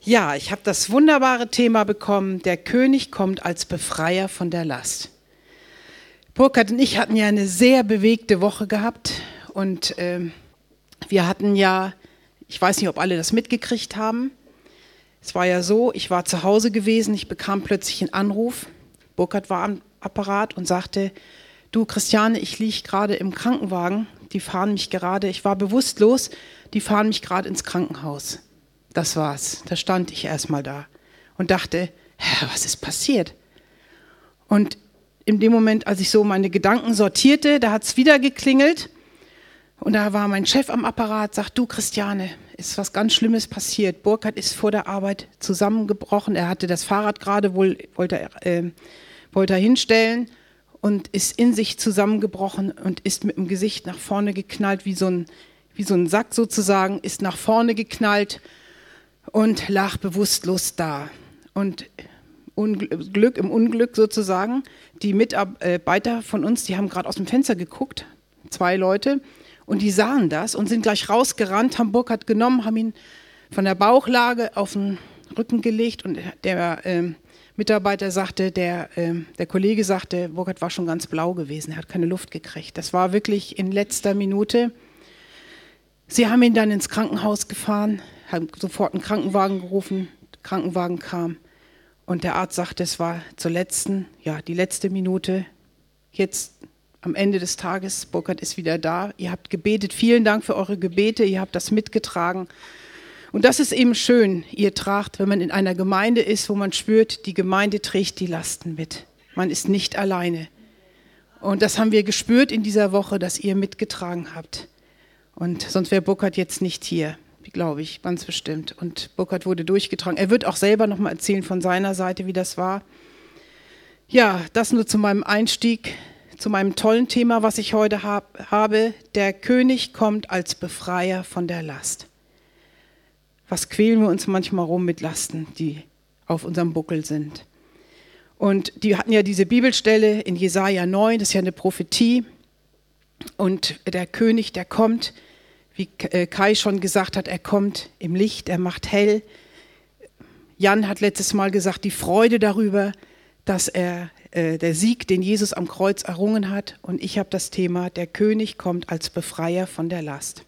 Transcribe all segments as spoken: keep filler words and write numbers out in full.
Ja, ich habe das wunderbare Thema bekommen, der König kommt als Befreier von der Last. Burkhard und ich hatten ja eine sehr bewegte Woche gehabt und ähm, wir hatten ja, ich weiß nicht, ob alle das mitgekriegt haben, es war ja so, ich war zu Hause gewesen, ich bekam plötzlich einen Anruf, Burkhard war am Apparat und sagte, du Christiane, ich liege gerade im Krankenwagen, die fahren mich gerade, ich war bewusstlos, die fahren mich gerade ins Krankenhaus. Das war's. Da stand ich erstmal da und dachte, hä, was ist passiert? Und in dem Moment, als ich so meine Gedanken sortierte, da hat es wieder geklingelt und da war mein Chef am Apparat, sagt, du Christiane, ist was ganz Schlimmes passiert. Burkhard ist vor der Arbeit zusammengebrochen, er hatte das Fahrrad gerade, wohl wollte er, äh, wollte er hinstellen und ist in sich zusammengebrochen und ist mit dem Gesicht nach vorne geknallt, wie so ein, wie so ein Sack sozusagen, ist nach vorne geknallt und lag bewusstlos da. Und Glück im Unglück sozusagen, die Mitarbeiter von uns, die haben gerade aus dem Fenster geguckt, zwei Leute, und die sahen das und sind gleich rausgerannt, haben Burkhard genommen, haben ihn von der Bauchlage auf den Rücken gelegt und der äh, Mitarbeiter sagte, der, äh, der Kollege sagte, Burkhard war schon ganz blau gewesen, er hat keine Luft gekriegt. Das war wirklich in letzter Minute. Sie haben ihn dann ins Krankenhaus gefahren, haben sofort einen Krankenwagen gerufen, der Krankenwagen kam und der Arzt sagte, es war zur letzten, ja, die letzte Minute, jetzt am Ende des Tages, Burkhard ist wieder da, ihr habt gebetet, vielen Dank für eure Gebete, ihr habt das mitgetragen und das ist eben schön, ihr tragt, wenn man in einer Gemeinde ist, wo man spürt, die Gemeinde trägt die Lasten mit, man ist nicht alleine und das haben wir gespürt in dieser Woche, dass ihr mitgetragen habt und sonst wäre Burkhard jetzt nicht hier. Glaube ich, ganz bestimmt. Und Burkhard wurde durchgetragen. Er wird auch selber noch mal erzählen von seiner Seite, wie das war. Ja, das nur zu meinem Einstieg, zu meinem tollen Thema, was ich heute hab, habe. Der König kommt als Befreier von der Last. Was quälen wir uns manchmal rum mit Lasten, die auf unserem Buckel sind? Und die hatten ja diese Bibelstelle in Jesaja neun, das ist ja eine Prophetie. Und der König, der kommt, wie Kai schon gesagt hat, er kommt im Licht, er macht hell. Jan hat letztes Mal gesagt, die Freude darüber, dass er äh, der Sieg, den Jesus am Kreuz errungen hat. Und ich habe das Thema, der König kommt als Befreier von der Last.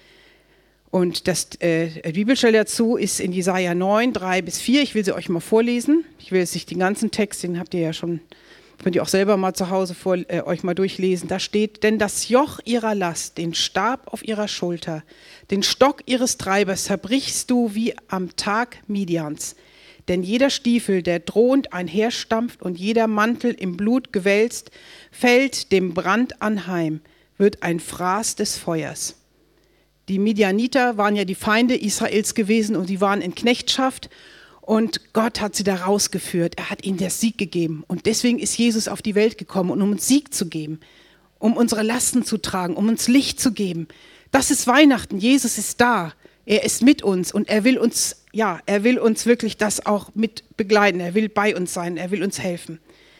Und das äh, die Bibelstelle dazu ist in Jesaja neun, drei bis vier. Ich will sie euch mal vorlesen. Ich will jetzt nicht den ganzen Text, den habt ihr ja schon, könnt ihr auch selber mal zu Hause vor, äh, euch mal durchlesen. Da steht, denn das Joch ihrer Last, den Stab auf ihrer Schulter, den Stock ihres Treibers zerbrichst du wie am Tag Midians. Denn jeder Stiefel, der drohend einherstampft und jeder Mantel im Blut gewälzt, fällt dem Brand anheim, wird ein Fraß des Feuers. Die Midianiter waren ja die Feinde Israels gewesen und sie waren in Knechtschaft. Und Gott hat sie da rausgeführt. Er hat ihnen den Sieg gegeben. Und deswegen ist Jesus auf die Welt gekommen, um uns Sieg zu geben, um unsere Lasten zu tragen, um uns Licht zu geben. Das ist Weihnachten. Jesus ist da. Er ist mit uns und er will uns, ja, er will uns wirklich das auch mit begleiten. Er will bei uns sein. Er will uns helfen.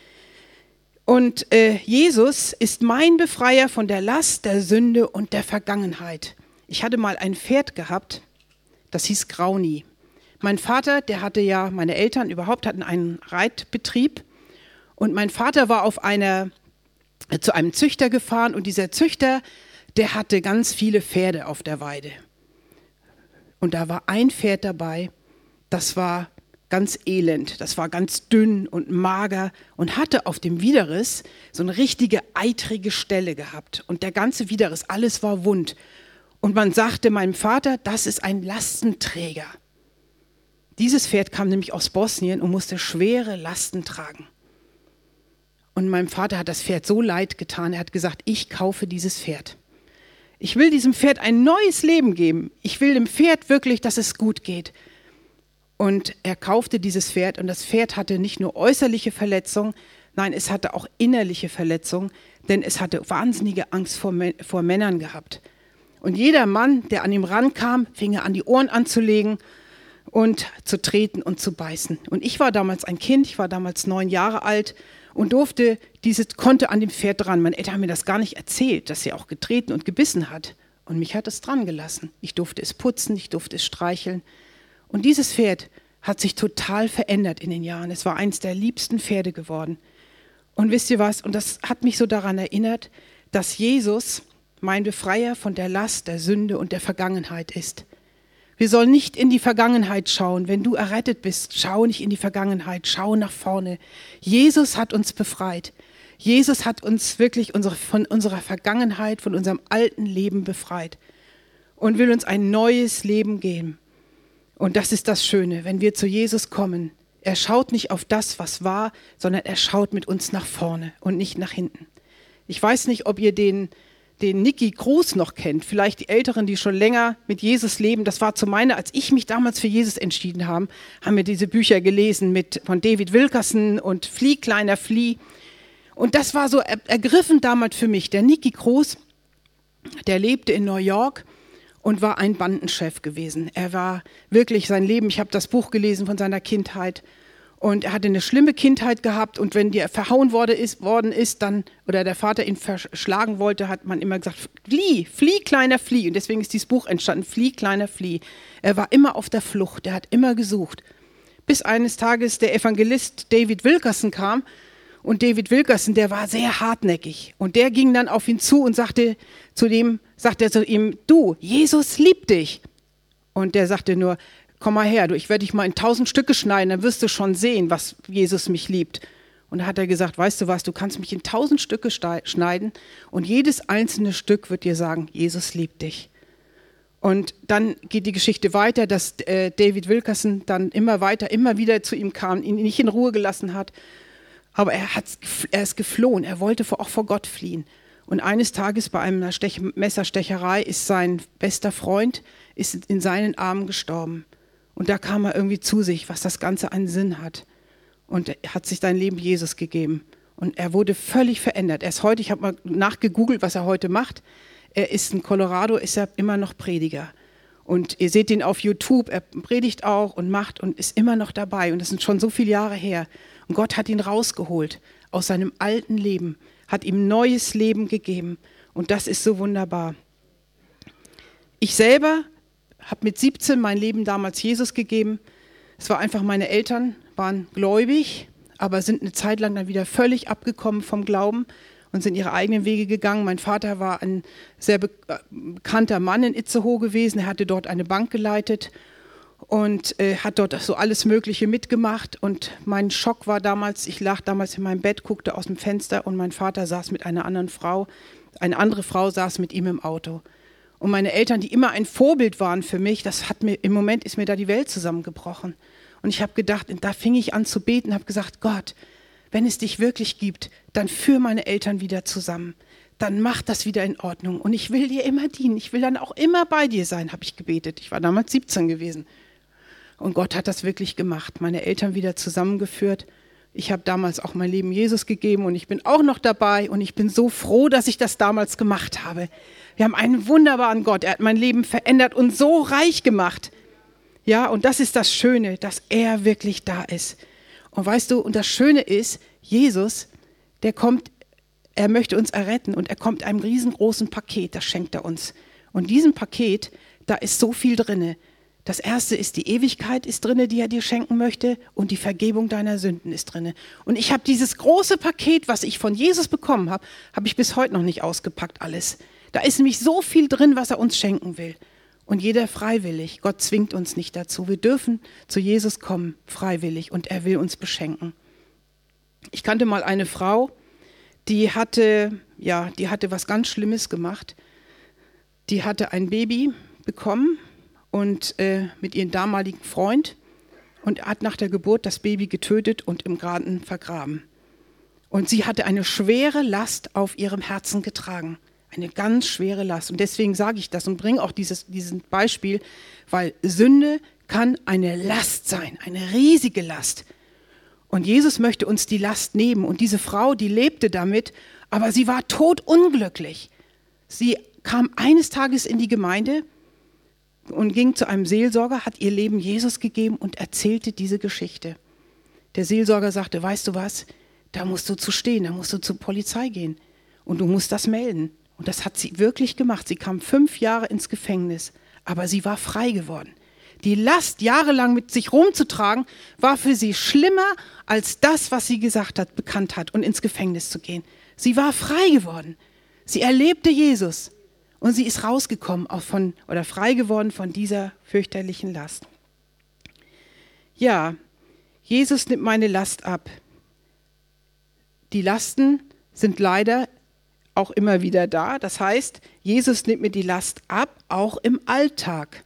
Und äh, Jesus ist mein Befreier von der Last, der Sünde und der Vergangenheit. Ich hatte mal ein Pferd gehabt, das hieß Grauni. Mein Vater, der hatte ja, meine Eltern überhaupt hatten einen Reitbetrieb und mein Vater war auf einer, zu einem Züchter gefahren und dieser Züchter, der hatte ganz viele Pferde auf der Weide. Und da war ein Pferd dabei, das war ganz elend, das war ganz dünn und mager und hatte auf dem Widerriss so eine richtige eitrige Stelle gehabt und der ganze Widerriss, alles war wund. Und man sagte meinem Vater, das ist ein Lastenträger. Dieses Pferd kam nämlich aus Bosnien und musste schwere Lasten tragen. Und meinem Vater hat das Pferd so leid getan, er hat gesagt, ich kaufe dieses Pferd. Ich will diesem Pferd ein neues Leben geben. Ich will dem Pferd wirklich, dass es gut geht. Und er kaufte dieses Pferd und das Pferd hatte nicht nur äußerliche Verletzungen, nein, es hatte auch innerliche Verletzungen, denn es hatte wahnsinnige Angst vor, vor Männern gehabt. Und jeder Mann, der an ihm rankam, fing er an, die Ohren anzulegen und zu treten und zu beißen. Und ich war damals ein Kind, ich war damals neun Jahre alt und durfte diese, konnte an dem Pferd dran. Meine Eltern haben mir das gar nicht erzählt, dass sie auch getreten und gebissen hat. Und mich hat es dran gelassen. Ich durfte es putzen, ich durfte es streicheln. Und dieses Pferd hat sich total verändert in den Jahren. Es war eins der liebsten Pferde geworden. Und wisst ihr was? Und das hat mich so daran erinnert, dass Jesus mein Befreier von der Last, der Sünde und der Vergangenheit ist. Wir sollen nicht in die Vergangenheit schauen. Wenn du errettet bist, schau nicht in die Vergangenheit, schau nach vorne. Jesus hat uns befreit. Jesus hat uns wirklich unsere, von unserer Vergangenheit, von unserem alten Leben befreit und will uns ein neues Leben geben. Und das ist das Schöne, wenn wir zu Jesus kommen. Er schaut nicht auf das, was war, sondern er schaut mit uns nach vorne und nicht nach hinten. Ich weiß nicht, ob ihr den, den Nicky Cruz noch kennt. Vielleicht die Älteren, die schon länger mit Jesus leben. Das war zu meiner, als ich mich damals für Jesus entschieden habe, haben wir diese Bücher gelesen mit, von David Wilkerson und Flieh, kleiner Flieh. Und das war so ergriffend damals für mich. Der Nicky Cruz, der lebte in New York und war ein Bandenchef gewesen. Er war wirklich sein Leben, ich habe das Buch gelesen von seiner Kindheit, und er hatte eine schlimme Kindheit gehabt, und wenn der verhauen worden ist, worden ist dann, oder der Vater ihn verschlagen wollte, hat man immer gesagt, flieh, flieh, kleiner Flieh. Und deswegen ist dieses Buch entstanden, Flieh, kleiner Flieh. Er war immer auf der Flucht, er hat immer gesucht. Bis eines Tages der Evangelist David Wilkerson kam, und David Wilkerson, der war sehr hartnäckig, und der ging dann auf ihn zu und sagte zu dem, sagte er zu ihm, du, Jesus liebt dich. Und der sagte nur, komm mal her, du, ich werde dich mal in tausend Stücke schneiden, dann wirst du schon sehen, was Jesus mich liebt. Und da hat er gesagt, weißt du was, du kannst mich in tausend Stücke schneiden und jedes einzelne Stück wird dir sagen, Jesus liebt dich. Und dann geht die Geschichte weiter, dass äh, David Wilkerson dann immer weiter, immer wieder zu ihm kam, ihn nicht in Ruhe gelassen hat. Aber er, hat, er ist geflohen, er wollte vor, auch vor Gott fliehen. Und eines Tages bei einer Stech, Messerstecherei ist sein bester Freund ist in seinen Armen gestorben. Und da kam er irgendwie zu sich, was das Ganze einen Sinn hat. Und er hat sich sein Leben Jesus gegeben. Und er wurde völlig verändert. Er ist heute, ich habe mal nachgegoogelt, was er heute macht. Er ist in Colorado, ist er immer noch Prediger. Und ihr seht ihn auf YouTube, er predigt auch und macht und ist immer noch dabei. Und das sind schon so viele Jahre her. Und Gott hat ihn rausgeholt aus seinem alten Leben, hat ihm neues Leben gegeben. Und das ist so wunderbar. Ich selber habe mit siebzehn mein Leben damals Jesus gegeben. Es war einfach, meine Eltern waren gläubig, aber sind eine Zeit lang dann wieder völlig abgekommen vom Glauben und sind ihre eigenen Wege gegangen. Mein Vater war ein sehr be- bekannter Mann in Itzehoe gewesen. Er hatte dort eine Bank geleitet und äh, hat dort so alles Mögliche mitgemacht. Und mein Schock war damals, ich lag damals in meinem Bett, guckte aus dem Fenster und mein Vater saß mit einer anderen Frau. Eine andere Frau saß mit ihm im Auto. Und meine Eltern, die immer ein Vorbild waren für mich, das hat mir, im Moment ist mir da die Welt zusammengebrochen. Und ich habe gedacht, da fing ich an zu beten, habe gesagt, Gott, wenn es dich wirklich gibt, dann führ meine Eltern wieder zusammen. Dann mach das wieder in Ordnung. Und ich will dir immer dienen. Ich will dann auch immer bei dir sein, habe ich gebetet. Ich war damals siebzehn gewesen. Und Gott hat das wirklich gemacht. Meine Eltern wieder zusammengeführt. Ich habe damals auch mein Leben Jesus gegeben und ich bin auch noch dabei. Und ich bin so froh, dass ich das damals gemacht habe. Wir haben einen wunderbaren Gott. Er hat mein Leben verändert und so reich gemacht. Ja, und das ist das Schöne, dass er wirklich da ist. Und weißt du, und das Schöne ist, Jesus, der kommt, er möchte uns erretten und er kommt einem riesengroßen Paket, das schenkt er uns. Und in diesem Paket, da ist so viel drinne. Das erste ist, die Ewigkeit ist drinne, die er dir schenken möchte, und die Vergebung deiner Sünden ist drinne. Und ich habe dieses große Paket, was ich von Jesus bekommen habe, habe ich bis heute noch nicht ausgepackt, alles. Da ist nämlich so viel drin, was er uns schenken will. Und jeder freiwillig. Gott zwingt uns nicht dazu. Wir dürfen zu Jesus kommen, freiwillig, und er will uns beschenken. Ich kannte mal eine Frau, die hatte, ja, die hatte was ganz Schlimmes gemacht. Die hatte ein Baby bekommen und äh, mit ihrem damaligen Freund und hat nach der Geburt das Baby getötet und im Garten vergraben. Und sie hatte eine schwere Last auf ihrem Herzen getragen. Eine ganz schwere Last. Und deswegen sage ich das und bringe auch dieses, dieses Beispiel, weil Sünde kann eine Last sein, eine riesige Last. Und Jesus möchte uns die Last nehmen. Und diese Frau, die lebte damit, aber sie war todunglücklich. Sie kam eines Tages in die Gemeinde und ging zu einem Seelsorger, hat ihr Leben Jesus gegeben und erzählte diese Geschichte. Der Seelsorger sagte, weißt du was, da musst du zu stehen, da musst du zur Polizei gehen und du musst das melden. Und das hat sie wirklich gemacht. Sie kam fünf Jahre ins Gefängnis, aber sie war frei geworden. Die Last jahrelang mit sich rumzutragen, war für sie schlimmer als das, was sie gesagt hat, bekannt hat und ins Gefängnis zu gehen. Sie war frei geworden. Sie erlebte Jesus und sie ist rausgekommen auch von, oder frei geworden von dieser fürchterlichen Last. Ja, Jesus nimmt meine Last ab. Die Lasten sind leider auch immer wieder da. Das heißt, Jesus nimmt mir die Last ab, auch im Alltag.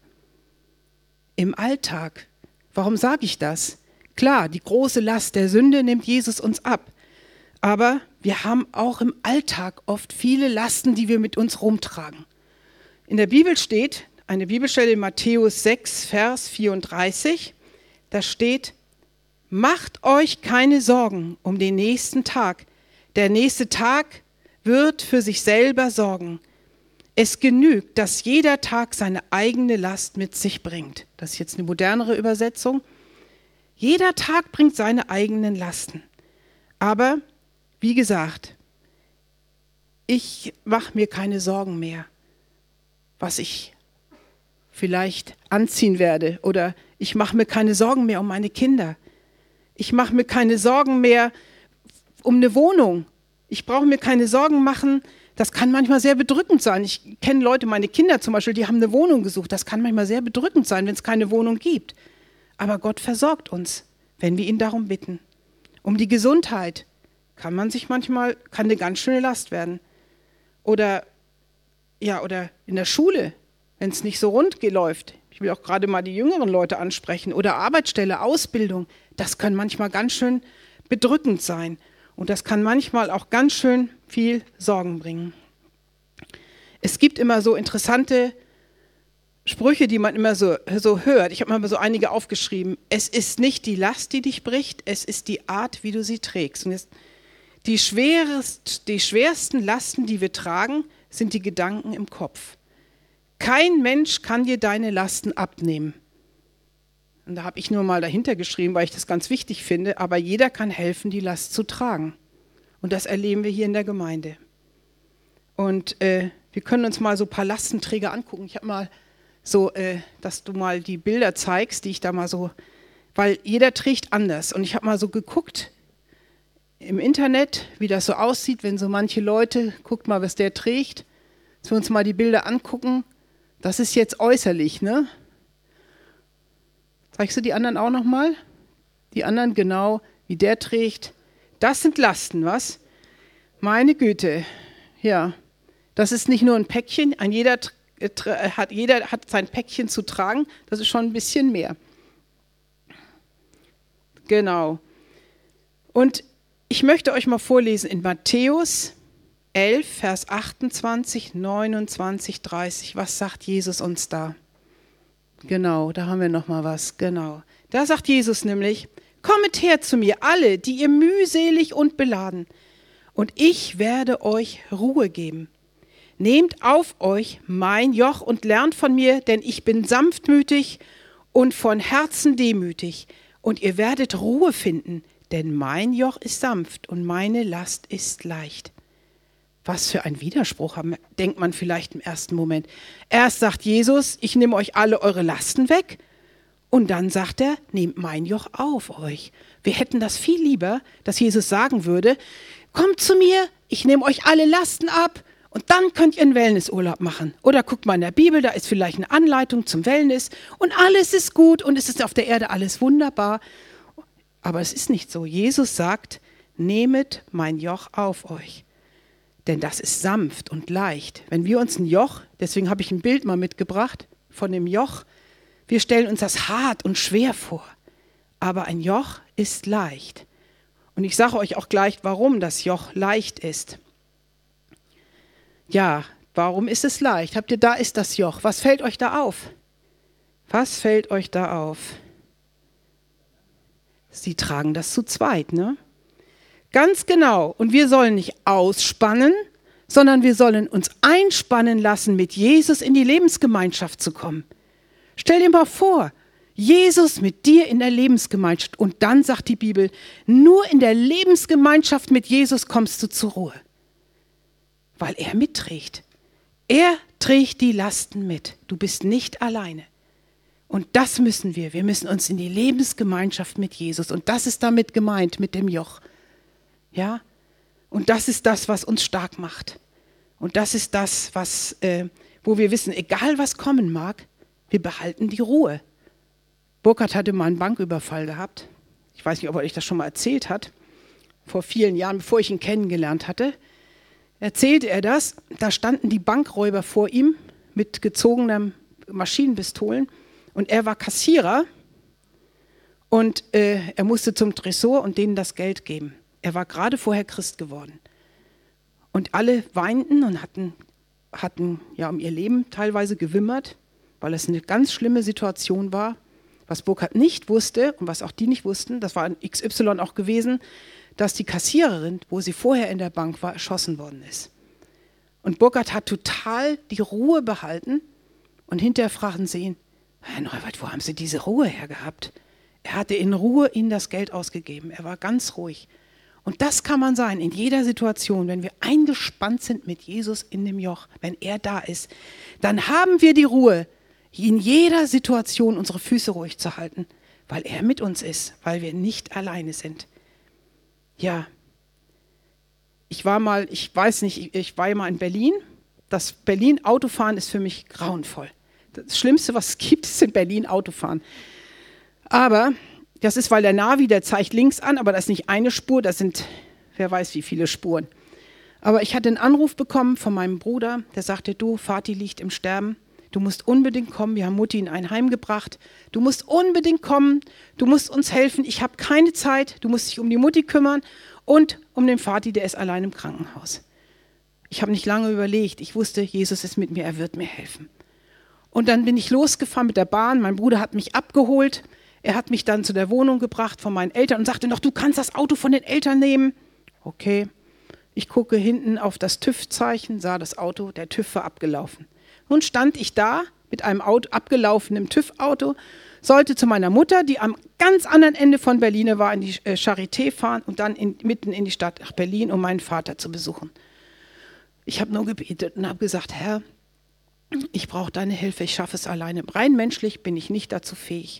Im Alltag. Warum sage ich das? Klar, die große Last der Sünde nimmt Jesus uns ab. Aber wir haben auch im Alltag oft viele Lasten, die wir mit uns rumtragen. In der Bibel steht, eine Bibelstelle in Matthäus sechs, Vers vierunddreißig, da steht: Macht euch keine Sorgen um den nächsten Tag. Der nächste Tag wird für sich selber sorgen. Es genügt, dass jeder Tag seine eigene Last mit sich bringt. Das ist jetzt eine modernere Übersetzung. Jeder Tag bringt seine eigenen Lasten. Aber, wie gesagt, ich mache mir keine Sorgen mehr, was ich vielleicht anziehen werde. Oder ich mache mir keine Sorgen mehr um meine Kinder. Ich mache mir keine Sorgen mehr um eine Wohnung. Ich brauche mir keine Sorgen machen. Das kann manchmal sehr bedrückend sein. Ich kenne Leute, meine Kinder zum Beispiel, die haben eine Wohnung gesucht. Das kann manchmal sehr bedrückend sein, wenn es keine Wohnung gibt. Aber Gott versorgt uns, wenn wir ihn darum bitten. Um die Gesundheit kann man sich manchmal, kann eine ganz schöne Last werden. Oder, ja, oder in der Schule, wenn es nicht so rund läuft. Ich will auch gerade mal die jüngeren Leute ansprechen. Oder Arbeitsstelle, Ausbildung. Das kann manchmal ganz schön bedrückend sein. Und das kann manchmal auch ganz schön viel Sorgen bringen. Es gibt immer so interessante Sprüche, die man immer so, so hört. Ich habe mal so einige aufgeschrieben. Es ist nicht die Last, die dich bricht, es ist die Art, wie du sie trägst. Und jetzt, die, schwerest, die schwersten Lasten, die wir tragen, sind die Gedanken im Kopf. Kein Mensch kann dir deine Lasten abnehmen. Und da habe ich nur mal dahinter geschrieben, weil ich das ganz wichtig finde, aber jeder kann helfen, die Last zu tragen. Und das erleben wir hier in der Gemeinde. Und äh, wir können uns mal so ein paar Lastenträger angucken. Ich habe mal so, äh, dass du mal die Bilder zeigst, die ich da mal so, weil jeder trägt anders. Und ich habe mal so geguckt im Internet, wie das so aussieht, wenn so manche Leute, guckt mal, was der trägt, dass wir uns mal die Bilder angucken. Das ist jetzt äußerlich, ne? Zeigst du die anderen auch nochmal? Die anderen genau, wie der trägt. Das sind Lasten, was? Meine Güte, ja. Das ist nicht nur ein Päckchen, ein jeder, hat, jeder hat sein Päckchen zu tragen, das ist schon ein bisschen mehr. Genau. Und ich möchte euch mal vorlesen in Matthäus elf, Vers achtundzwanzig, neunundzwanzig, dreißig. Was sagt Jesus uns da? Genau, da haben wir noch mal was, genau. Da sagt Jesus nämlich: Kommet her zu mir, alle, die ihr mühselig und beladen, und ich werde euch Ruhe geben. Nehmt auf euch mein Joch und lernt von mir, denn ich bin sanftmütig und von Herzen demütig, und ihr werdet Ruhe finden, denn mein Joch ist sanft und meine Last ist leicht. Was für ein Widerspruch, denkt man vielleicht im ersten Moment. Erst sagt Jesus, ich nehme euch alle eure Lasten weg. Und dann sagt er, nehmt mein Joch auf euch. Wir hätten das viel lieber, dass Jesus sagen würde, kommt zu mir, ich nehme euch alle Lasten ab und dann könnt ihr einen Wellnessurlaub machen. Oder guckt mal in der Bibel, da ist vielleicht eine Anleitung zum Wellness und alles ist gut und es ist auf der Erde alles wunderbar. Aber es ist nicht so. Jesus sagt, nehmet mein Joch auf euch. Denn das ist sanft und leicht. Wenn wir uns ein Joch, deswegen habe ich ein Bild mal mitgebracht von dem Joch, wir stellen uns das hart und schwer vor. Aber ein Joch ist leicht. Und ich sage euch auch gleich, warum das Joch leicht ist. Ja, warum ist es leicht? Habt ihr, da ist das Joch. Was fällt euch da auf? Was fällt euch da auf? Sie tragen das zu zweit, ne? Ganz genau. Und wir sollen nicht ausspannen, sondern wir sollen uns einspannen lassen, mit Jesus in die Lebensgemeinschaft zu kommen. Stell dir mal vor, Jesus mit dir in der Lebensgemeinschaft. Und dann sagt die Bibel, nur in der Lebensgemeinschaft mit Jesus kommst du zur Ruhe. Weil er mitträgt. Er trägt die Lasten mit. Du bist nicht alleine. Und das müssen wir. Wir müssen uns in die Lebensgemeinschaft mit Jesus. Und das ist damit gemeint, mit dem Joch. Ja? Und das ist das, was uns stark macht. Und das ist das, was, äh, wo wir wissen, egal was kommen mag, wir behalten die Ruhe. Burkhard hatte mal einen Banküberfall gehabt. Ich weiß nicht, ob er euch das schon mal erzählt hat. Vor vielen Jahren, bevor ich ihn kennengelernt hatte, erzählte er das. Da standen die Bankräuber vor ihm mit gezogenen Maschinenpistolen. Und er war Kassierer und äh, er musste zum Tresor und denen das Geld geben. Er war gerade vorher Christ geworden. Und alle weinten und hatten, hatten ja um ihr Leben teilweise gewimmert, weil es eine ganz schlimme Situation war. Was Burkhard nicht wusste und was auch die nicht wussten, das war ein X Y auch gewesen, dass die Kassiererin, wo sie vorher in der Bank war, erschossen worden ist. Und Burkhard hat total die Ruhe behalten und hinterher fragten sie ihn, Herr Neuwald, wo haben Sie diese Ruhe hergehabt? Er hatte in Ruhe ihnen das Geld ausgegeben. Er war ganz ruhig. Und das kann man sein in jeder Situation, wenn wir eingespannt sind mit Jesus in dem Joch, wenn er da ist, dann haben wir die Ruhe, in jeder Situation unsere Füße ruhig zu halten, weil er mit uns ist, weil wir nicht alleine sind. Ja, ich war mal, ich weiß nicht, ich, ich war mal in Berlin. Das Berlin-Autofahren ist für mich grauenvoll. Das Schlimmste, was es gibt, ist in Berlin Autofahren. Aber das ist, weil der Navi, der zeigt links an, aber das ist nicht eine Spur, das sind, wer weiß wie viele Spuren. Aber ich hatte einen Anruf bekommen von meinem Bruder, der sagte, du, Vati liegt im Sterben, du musst unbedingt kommen, wir haben Mutti in ein Heim gebracht, du musst unbedingt kommen, du musst uns helfen, ich habe keine Zeit, du musst dich um die Mutti kümmern und um den Vati, der ist allein im Krankenhaus. Ich habe nicht lange überlegt, ich wusste, Jesus ist mit mir, er wird mir helfen. Und dann bin ich losgefahren mit der Bahn. Mein Bruder hat mich abgeholt. Er hat mich dann zu der Wohnung gebracht von meinen Eltern und sagte noch, du kannst das Auto von den Eltern nehmen. Okay, ich gucke hinten auf das TÜV-Zeichen, sah das Auto, der TÜV war abgelaufen. Nun stand ich da mit einem Auto, abgelaufenen TÜV-Auto, sollte zu meiner Mutter, die am ganz anderen Ende von Berlin war, in die Charité fahren und dann in, mitten in die Stadt nach Berlin, um meinen Vater zu besuchen. Ich habe nur gebetet und habe gesagt, Herr, ich brauche deine Hilfe, ich schaffe es alleine. Rein menschlich bin ich nicht dazu fähig.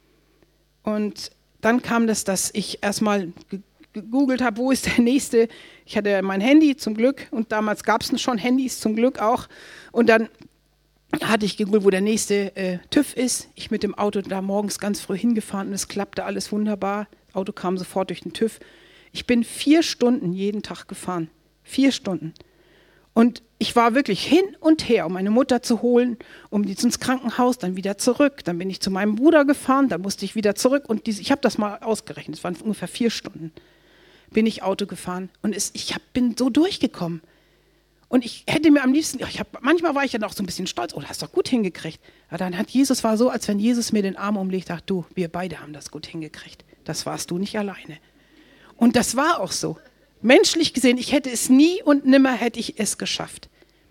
Und dann kam das, dass ich erstmal gegoogelt habe, wo ist der nächste. Ich hatte mein Handy zum Glück und damals gab es schon Handys zum Glück auch. Und dann hatte ich gegoogelt, wo der nächste äh, TÜV ist. Ich mit dem Auto da morgens ganz früh hingefahren und es klappte alles wunderbar. Das Auto kam sofort durch den TÜV. Ich bin vier Stunden jeden Tag gefahren. Vier Stunden. Und ich war wirklich hin und her, um meine Mutter zu holen, um die ins Krankenhaus, dann wieder zurück. Dann bin ich zu meinem Bruder gefahren, dann musste ich wieder zurück. Und diese, ich habe das mal ausgerechnet, es waren ungefähr vier Stunden, bin ich Auto gefahren. Und es, ich hab, bin so durchgekommen. Und ich hätte mir am liebsten, ich hab, manchmal war ich dann auch so ein bisschen stolz, oh, du hast doch gut hingekriegt. Aber dann hat Jesus, war so, als wenn Jesus mir den Arm umlegt, ach du, wir beide haben das gut hingekriegt. Das warst du nicht alleine. Und das war auch so. Menschlich gesehen, ich hätte es nie und nimmer hätte ich es geschafft.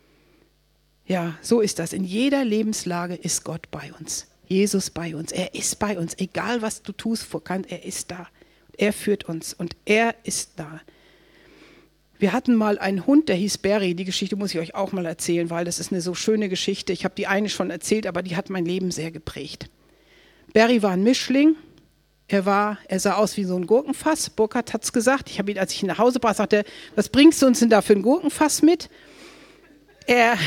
Ja, so ist das. In jeder Lebenslage ist Gott bei uns. Jesus bei uns. Er ist bei uns. Egal, was du tust, er ist da. Er führt uns und er ist da. Wir hatten mal einen Hund, der hieß Barry. Die Geschichte muss ich euch auch mal erzählen, weil das ist eine so schöne Geschichte. Ich habe die eine schon erzählt, aber die hat mein Leben sehr geprägt. Barry war ein Mischling. Er, war, er sah aus wie so ein Gurkenfass. Burkhard hat es gesagt. Ich habe ihn, als ich ihn nach Hause brachte, sagte, was bringst du uns denn da für ein Gurkenfass mit? Er,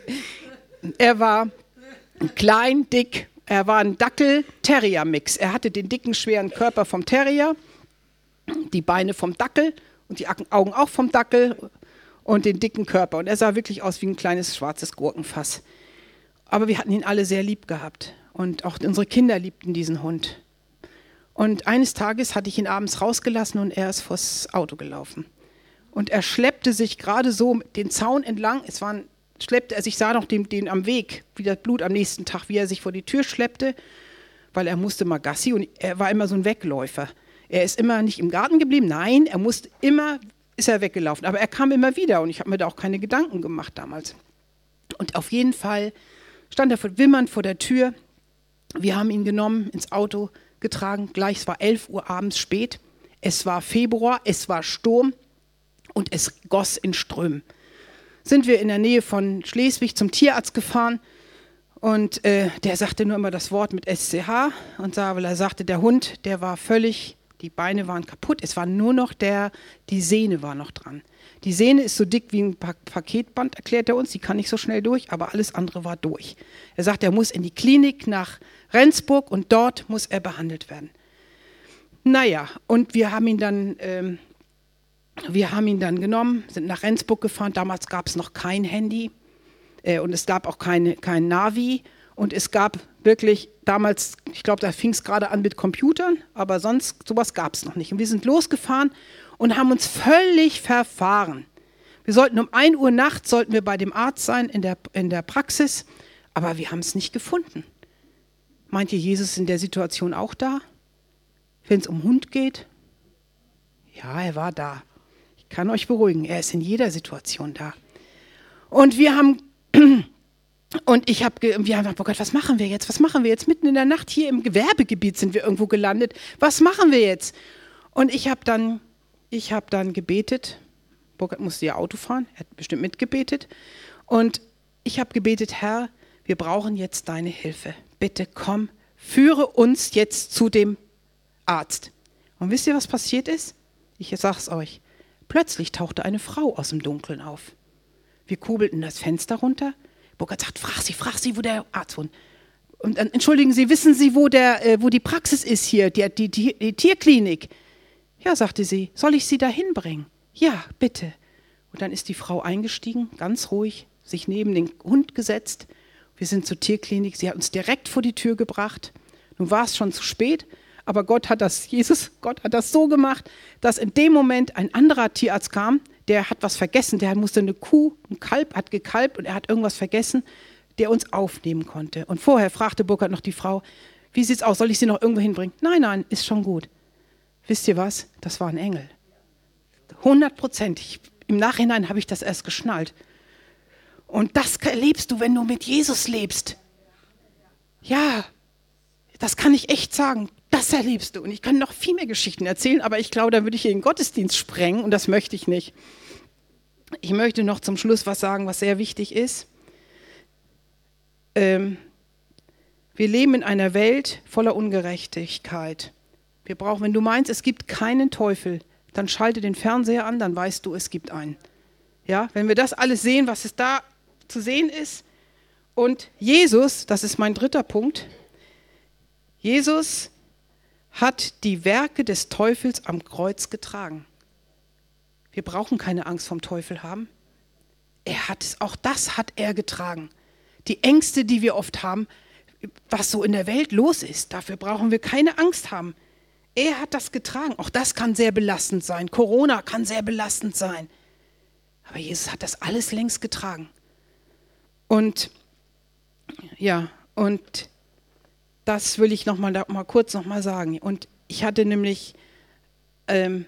er war klein, dick. Er war ein Dackel-Terrier-Mix. Er hatte den dicken, schweren Körper vom Terrier, die Beine vom Dackel und die Augen auch vom Dackel und den dicken Körper. Und er sah wirklich aus wie ein kleines schwarzes Gurkenfass. Aber wir hatten ihn alle sehr lieb gehabt. Und auch unsere Kinder liebten diesen Hund. Und eines Tages hatte ich ihn abends rausgelassen und er ist vors Auto gelaufen. Und er schleppte sich gerade so den Zaun entlang. Es waren, schleppte er sich, sah noch den, den am Weg, wie das Blut am nächsten Tag, wie er sich vor die Tür schleppte, weil er musste mal Gassi und er war immer so ein Wegläufer. Er ist immer nicht im Garten geblieben, nein, er musste immer, ist er weggelaufen. Aber er kam immer wieder und ich habe mir da auch keine Gedanken gemacht damals. Und auf jeden Fall stand er wimmernd vor der Tür. Wir haben ihn genommen, ins Auto getragen. Gleich, es war elf Uhr abends spät. Es war Februar, es war Sturm und es goss in Strömen. Sind wir in der Nähe von Schleswig zum Tierarzt gefahren Und äh, der sagte nur immer das Wort mit S C H. Und er sagte, der Hund, der war völlig, die Beine waren kaputt. Es war nur noch der, die Sehne war noch dran. Die Sehne ist so dick wie ein pa- Paketband, erklärt er uns. Die kann nicht so schnell durch, aber alles andere war durch. Er sagt, er muss in die Klinik nach Rendsburg und dort muss er behandelt werden. Naja, und wir haben ihn dann, ähm, wir haben ihn dann genommen, sind nach Rendsburg gefahren. Damals gab es noch kein Handy äh, und es gab auch keine, kein Navi. Und es gab wirklich damals, ich glaube, da fing es gerade an mit Computern, aber sonst sowas gab es noch nicht. Und wir sind losgefahren und haben uns völlig verfahren. Wir sollten um ein Uhr nachts sollten wir bei dem Arzt sein in der, in der Praxis, aber wir haben es nicht gefunden. Meint ihr, Jesus ist in der Situation auch da? Wenn es um Hund geht? Ja, er war da. Ich kann euch beruhigen, er ist in jeder Situation da. Und wir haben... Und ich habe, wir haben gesagt, oh Gott, was machen wir jetzt? Was machen wir jetzt? Mitten in der Nacht hier im Gewerbegebiet sind wir irgendwo gelandet. Was machen wir jetzt? Und ich habe dann, ich habe dann gebetet. Burkhard musste ja Auto fahren, er hat bestimmt mitgebetet. Und ich habe gebetet, Herr, wir brauchen jetzt deine Hilfe. Bitte komm, führe uns jetzt zu dem Arzt. Und wisst ihr, was passiert ist? Ich sage es euch. Plötzlich tauchte eine Frau aus dem Dunkeln auf. Wir kurbelten das Fenster runter. Burkhard sagt, frag sie, frag sie, wo der Arzt wohnt. Und dann, entschuldigen Sie, wissen Sie, wo, der, äh, wo die Praxis ist hier, die, die, die, die Tierklinik? Ja, sagte sie, soll ich Sie da hinbringen? Ja, bitte. Und dann ist die Frau eingestiegen, ganz ruhig, sich neben den Hund gesetzt. Wir sind zur Tierklinik, sie hat uns direkt vor die Tür gebracht. Nun war es schon zu spät, aber Gott hat das, Jesus, Gott hat das so gemacht, dass in dem Moment ein anderer Tierarzt kam, der hat was vergessen, der musste eine Kuh, ein Kalb, hat gekalbt und er hat irgendwas vergessen, der uns aufnehmen konnte. Und vorher fragte Burkhard noch die Frau, wie sieht's aus, soll ich sie noch irgendwo hinbringen? Nein, nein, ist schon gut. Wisst ihr was? Das war ein Engel. Hundertprozentig. Im Nachhinein habe ich das erst geschnallt. Und das erlebst du, wenn du mit Jesus lebst. Ja, das kann ich echt sagen. Das erlebst du. Und ich kann noch viel mehr Geschichten erzählen, aber ich glaube, da würde ich hier den Gottesdienst sprengen und das möchte ich nicht. Ich möchte noch zum Schluss was sagen, was sehr wichtig ist. Ähm, wir leben in einer Welt voller Ungerechtigkeit. Wir brauchen, wenn du meinst, es gibt keinen Teufel, dann schalte den Fernseher an, dann weißt du, es gibt einen. Ja, wenn wir das alles sehen, was es da zu sehen ist. Und Jesus, das ist mein dritter Punkt, Jesus hat die Werke des Teufels am Kreuz getragen. Wir brauchen keine Angst vom Teufel haben. Er hat es, auch das hat er getragen. Die Ängste, die wir oft haben, was so in der Welt los ist, dafür brauchen wir keine Angst haben. Er hat das getragen. Auch das kann sehr belastend sein. Corona kann sehr belastend sein. Aber Jesus hat das alles längst getragen. Und ja, und das will ich noch mal, da, mal kurz noch mal sagen. Und ich hatte nämlich, ähm,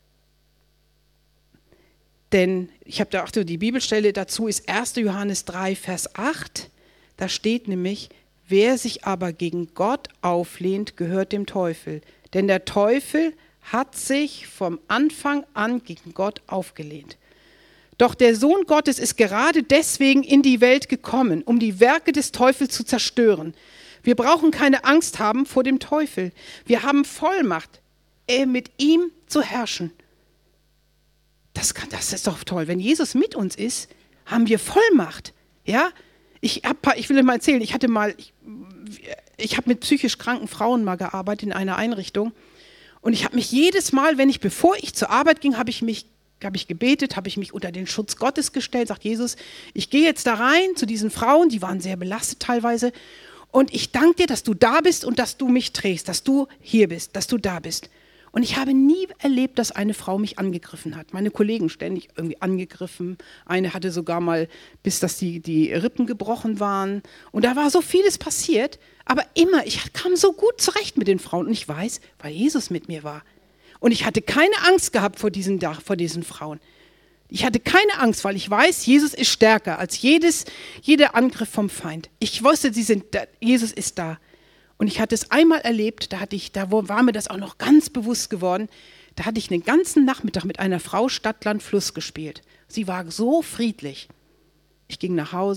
denn ich habe da, ach so, die Bibelstelle dazu ist erster Johannes drei, Vers acht. Da steht nämlich, wer sich aber gegen Gott auflehnt, gehört dem Teufel. Denn der Teufel hat sich vom Anfang an gegen Gott aufgelehnt. Doch der Sohn Gottes ist gerade deswegen in die Welt gekommen, um die Werke des Teufels zu zerstören. Wir brauchen keine Angst haben vor dem Teufel. Wir haben Vollmacht, mit ihm zu herrschen. Das, kann, das ist doch toll. Wenn Jesus mit uns ist, haben wir Vollmacht. Ja? Ich, hab, ich will dir mal erzählen, ich hatte mal, ich, ich habe mit psychisch kranken Frauen mal gearbeitet in einer Einrichtung. Und ich habe mich jedes Mal, wenn ich, bevor ich zur Arbeit ging, habe ich mich habe ich gebetet, habe ich mich unter den Schutz Gottes gestellt, sagt Jesus, ich gehe jetzt da rein zu diesen Frauen, die waren sehr belastet teilweise, und ich danke dir, dass du da bist und dass du mich trägst, dass du hier bist, dass du da bist. Und ich habe nie erlebt, dass eine Frau mich angegriffen hat. Meine Kollegen ständig irgendwie angegriffen. Eine hatte sogar mal, bis dass die, die Rippen gebrochen waren. Und da war so vieles passiert, aber immer, ich kam so gut zurecht mit den Frauen. Und ich weiß, weil Jesus mit mir war. Und ich hatte keine Angst gehabt vor diesen, vor diesen Frauen. Ich hatte keine Angst, weil ich weiß, Jesus ist stärker als jedes, jeder Angriff vom Feind. Ich wusste, sie sind da, Jesus ist da. Und ich hatte es einmal erlebt, da, hatte ich, da war mir das auch noch ganz bewusst geworden, da hatte ich den ganzen Nachmittag mit einer Frau Stadt, Land, Fluss gespielt. Sie war so friedlich. Ich ging nach Hause,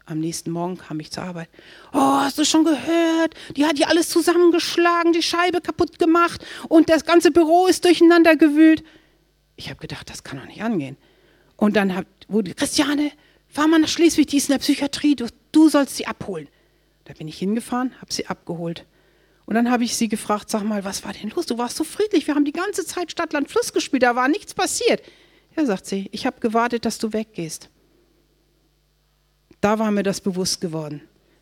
Am nächsten Morgen kam ich zur Arbeit. Oh, hast du schon gehört? Die hat hier alles zusammengeschlagen, die Scheibe kaputt gemacht und das ganze Büro ist durcheinander gewühlt. Ich habe gedacht, das kann doch nicht angehen. Und dann hat, wurde Christiane, fahr mal nach Schleswig, die ist in der Psychiatrie, du, du sollst sie abholen. Da bin ich hingefahren, habe sie abgeholt. Und dann habe ich sie gefragt, sag mal, was war denn los? Du warst so friedlich, wir haben die ganze Zeit Stadt, Land, Fluss gespielt, da war nichts passiert. Ja, sagt sie, ich habe gewartet, dass du weggehst. Da war mir das bewusst geworden.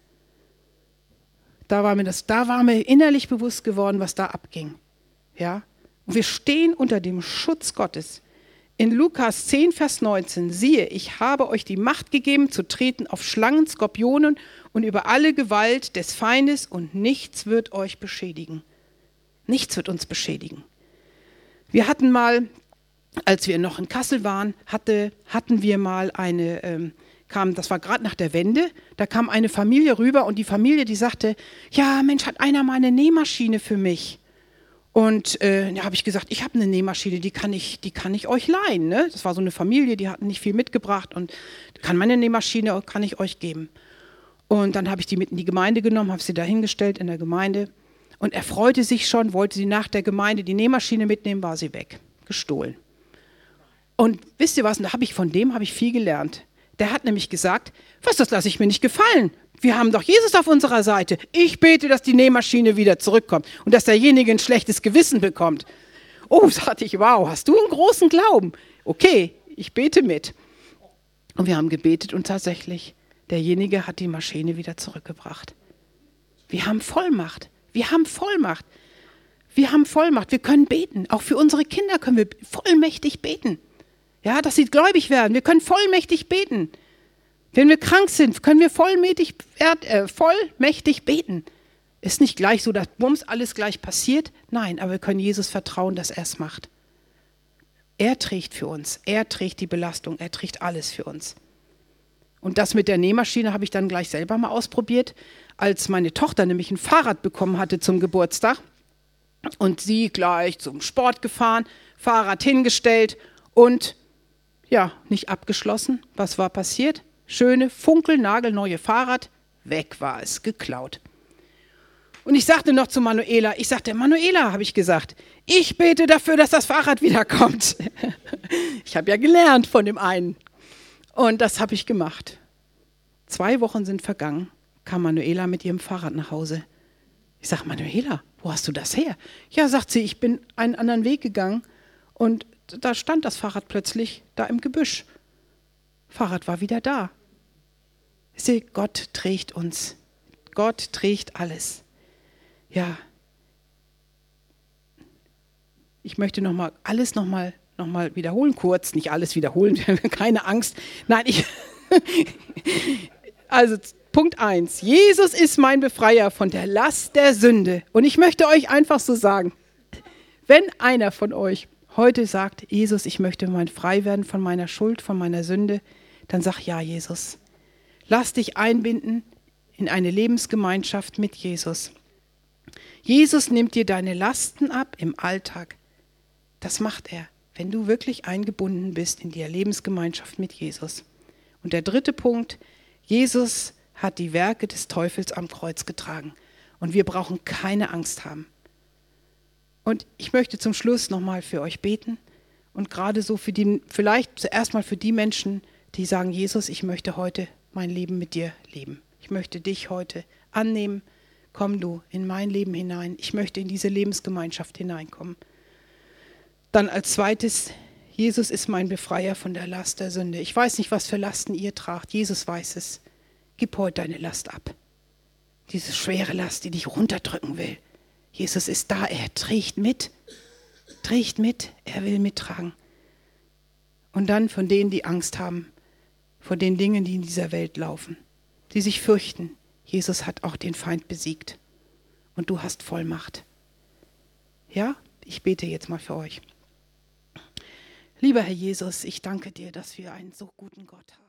Da war mir das, da war mir innerlich bewusst geworden, was da abging. Ja? Und wir stehen unter dem Schutz Gottes. In Lukas zehn, Vers neunzehn, siehe, ich habe euch die Macht gegeben, zu treten auf Schlangen, Skorpionen und über alle Gewalt des Feindes und nichts wird euch beschädigen. Nichts wird uns beschädigen. Wir hatten mal, als wir noch in Kassel waren, hatte, hatten wir mal eine, ähm, kam, das war gerade nach der Wende, da kam eine Familie rüber und die Familie, die sagte, ja Mensch, hat einer mal eine Nähmaschine für mich? Und äh, da habe ich gesagt, ich habe eine Nähmaschine, die kann ich, die kann ich euch leihen. Ne? Das war so eine Familie, die hatten nicht viel mitgebracht und kann meine Nähmaschine, kann ich euch geben. Und dann habe ich die mit in die Gemeinde genommen, habe sie da hingestellt in der Gemeinde und er freute sich schon, wollte sie nach der Gemeinde die Nähmaschine mitnehmen, war sie weg, gestohlen. Und wisst ihr was, und da habe ich von dem habe ich viel gelernt. Der hat nämlich gesagt, was, das lasse ich mir nicht gefallen. Wir haben doch Jesus auf unserer Seite. Ich bete, dass die Nähmaschine wieder zurückkommt und dass derjenige ein schlechtes Gewissen bekommt. Oh, sagte ich, wow, hast du einen großen Glauben? Okay, ich bete mit. Und wir haben gebetet und tatsächlich, derjenige hat die Maschine wieder zurückgebracht. Wir haben Vollmacht. Wir haben Vollmacht. Wir haben Vollmacht. Wir können beten. Auch für unsere Kinder können wir vollmächtig beten. Ja, dass sie gläubig werden. Wir können vollmächtig beten. Wenn wir krank sind, können wir vollmächtig, äh, vollmächtig beten. Ist nicht gleich so, dass bums alles gleich passiert. Nein, aber wir können Jesus vertrauen, dass er es macht. Er trägt für uns. Er trägt die Belastung. Er trägt alles für uns. Und das mit der Nähmaschine habe ich dann gleich selber mal ausprobiert, als meine Tochter nämlich ein Fahrrad bekommen hatte zum Geburtstag. Und sie gleich zum Sport gefahren, Fahrrad hingestellt und ja, nicht abgeschlossen. Was war passiert? Schöne, funkelnagelneue Fahrrad, weg war es, geklaut. Und ich sagte noch zu Manuela, ich sagte, Manuela, habe ich gesagt, ich bete dafür, dass das Fahrrad wiederkommt. Ich habe ja gelernt von dem einen. Und das habe ich gemacht. Zwei Wochen sind vergangen, kam Manuela mit ihrem Fahrrad nach Hause. Ich sage, Manuela, wo hast du das her? Ja, sagt sie, ich bin einen anderen Weg gegangen und da stand das Fahrrad plötzlich da im Gebüsch. Fahrrad war wieder da. Sieh, Gott trägt uns. Gott trägt alles. Ja. Ich möchte noch mal alles noch mal, noch mal wiederholen, kurz, nicht alles wiederholen, keine Angst. Nein, ich. Also Punkt eins. Jesus ist mein Befreier von der Last der Sünde. Und ich möchte euch einfach so sagen, wenn einer von euch heute sagt, Jesus, ich möchte mein frei werden von meiner Schuld, von meiner Sünde, dann sag ja, Jesus. Lass dich einbinden in eine Lebensgemeinschaft mit Jesus. Jesus nimmt dir deine Lasten ab im Alltag. Das macht er, wenn du wirklich eingebunden bist in die Lebensgemeinschaft mit Jesus. Und der dritte Punkt, Jesus hat die Werke des Teufels am Kreuz getragen. Und wir brauchen keine Angst haben. Und ich möchte zum Schluss nochmal für euch beten. Und gerade so für die, vielleicht zuerst mal für die Menschen, die sagen, Jesus, ich möchte heute mein Leben mit dir leben. Ich möchte dich heute annehmen. Komm du in mein Leben hinein. Ich möchte in diese Lebensgemeinschaft hineinkommen. Dann als zweites, Jesus ist mein Befreier von der Last der Sünde. Ich weiß nicht, was für Lasten ihr tragt. Jesus weiß es. Gib heute deine Last ab. Diese schwere Last, die dich runterdrücken will. Jesus ist da, er trägt mit. Trägt mit, er will mittragen. Und dann von denen, die Angst haben, vor den Dingen, die in dieser Welt laufen, die sich fürchten. Jesus hat auch den Feind besiegt. Und du hast Vollmacht. Ja, ich bete jetzt mal für euch. Lieber Herr Jesus, ich danke dir, dass wir einen so guten Gott haben.